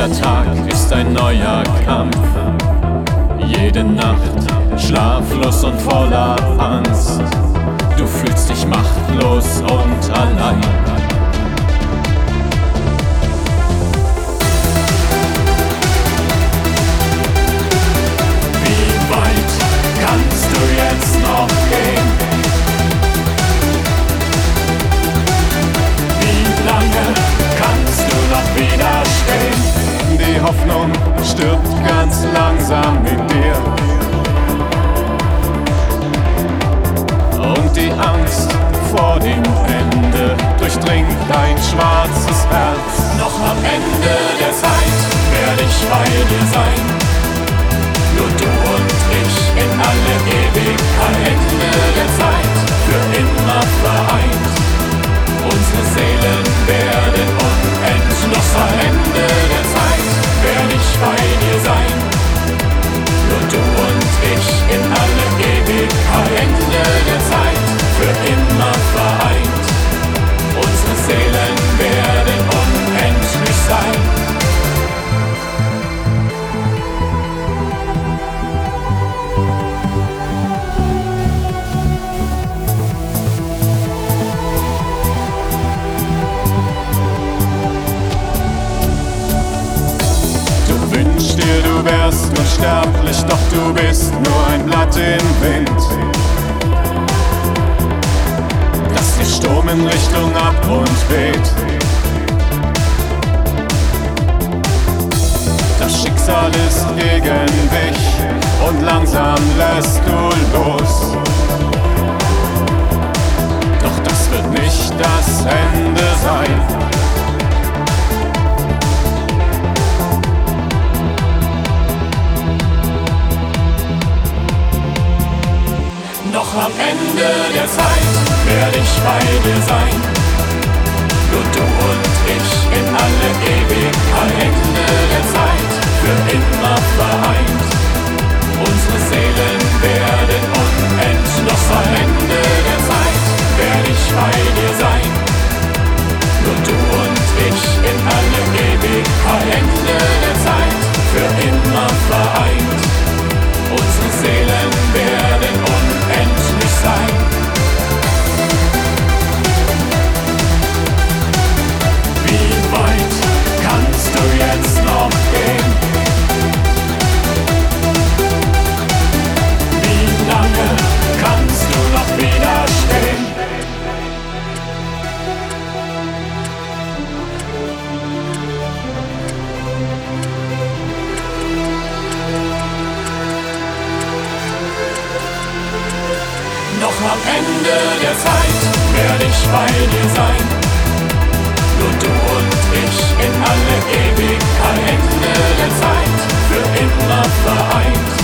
Tag ist ein neuer Kampf. Jede Nacht schlaflos und voller Angst. Du fühlst dich machtlos und allein. Wie weit kannst du jetzt noch gehen? Wie lange kannst du noch widerstehen? Die Hoffnung stirbt ganz langsam in dir. Und die Angst vor dem Ende durchdringt dein schwarzes Herz. Noch am Ende der Zeit werde ich bei dir sein. Nur du und ich in alle Ewigkeit. Ende der Zeit, für immer vereint. Unsere Seelen werden unendlich. Noch am Ende der Zeit werde ich bei dir sein. Nur du und ich in alle Ewigkeit. Ende der Zeit, für immer vereint. Unsere Seelen werden unendlich sein. Du wärst unsterblich, doch du bist nur ein Blatt im Wind, das der Sturm in Richtung Abgrund weht. Das Schicksal ist gegen dich und langsam lässt du los. Doch das wird nicht das Ende sein. Noch am Ende der Zeit werde ich bei dir sein. Nur du und ich in alle Ewigkeit. Ende der Zeit, für immer vereint. Unsere Seelen werden unendlich. Noch am Ende der Zeit werde ich bei dir sein. Nur du und ich in alle Ewigkeit. Ende der Zeit, für immer vereint. Unsere Seelen werden unendlich sein. Wie weit kannst du jetzt noch gehen? Wie lange kannst du noch widerstehen? Noch am Ende der Zeit werde ich bei dir sein. Nur du und ich in alle Ewigkeit. Ende der Zeit, für immer vereint.